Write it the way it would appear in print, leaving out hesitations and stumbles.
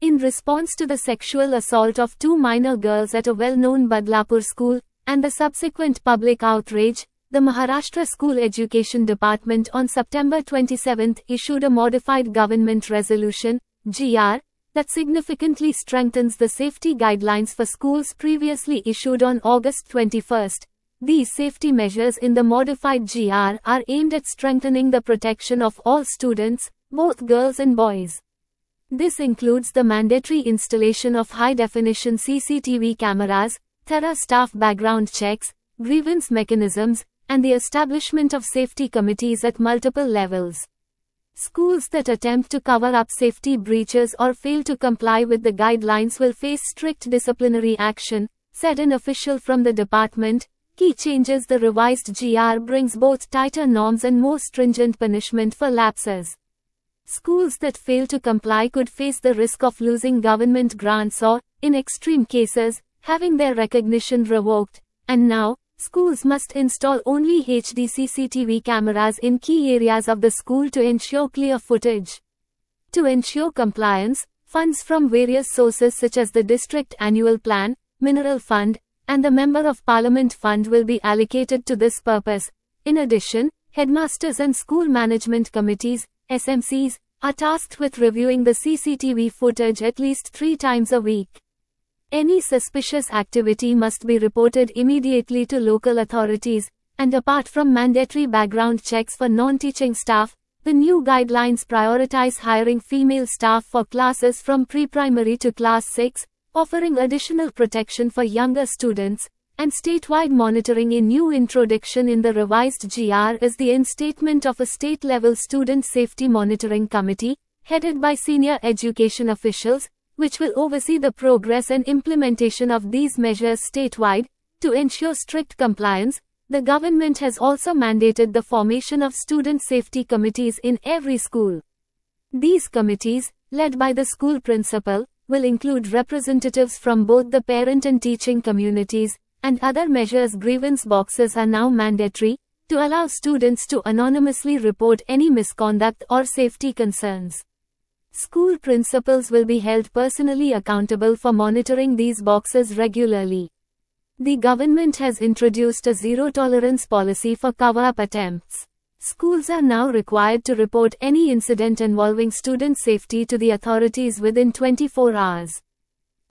In response to the sexual assault of two minor girls at a well-known Badlapur school, and the subsequent public outrage, the Maharashtra School Education Department on September 27 issued a modified government resolution, GR, that significantly strengthens the safety guidelines for schools previously issued on August 21. These safety measures in the modified GR are aimed at strengthening the protection of all students, both girls and boys. This includes the mandatory installation of high-definition CCTV cameras, thorough staff background checks, grievance mechanisms, and the establishment of safety committees at multiple levels. Schools that attempt to cover up safety breaches or fail to comply with the guidelines will face strict disciplinary action, said an official from the department. Key changes: the revised GR brings both tighter norms and more stringent punishment for lapses. Schools that fail to comply could face the risk of losing government grants or, in extreme cases, having their recognition revoked. And now, schools must install only HD CCTV cameras in key areas of the school to ensure clear footage. To ensure compliance, funds from various sources such as the District Annual Plan, Mineral Fund, and the Member of Parliament Fund will be allocated to this purpose. In addition, headmasters and school management committees, SMCs, are tasked with reviewing the CCTV footage at least 3 times a week. Any suspicious activity must be reported immediately to local authorities, and apart from mandatory background checks for non-teaching staff, the new guidelines prioritize hiring female staff for classes from pre-primary to class 6, offering additional protection for younger students, and statewide monitoring. A new introduction in the revised GR is the instatement of a state-level Student Safety Monitoring Committee, headed by senior education officials, which will oversee the progress and implementation of these measures statewide. To ensure strict compliance, the government has also mandated the formation of student safety committees in every school. These committees, led by the school principal, will include representatives from both the parent and teaching communities, and other measures. Grievance boxes are now mandatory, to allow students to anonymously report any misconduct or safety concerns. School principals will be held personally accountable for monitoring these boxes regularly. The government has introduced a zero-tolerance policy for cover-up attempts. Schools are now required to report any incident involving student safety to the authorities within 24 hours.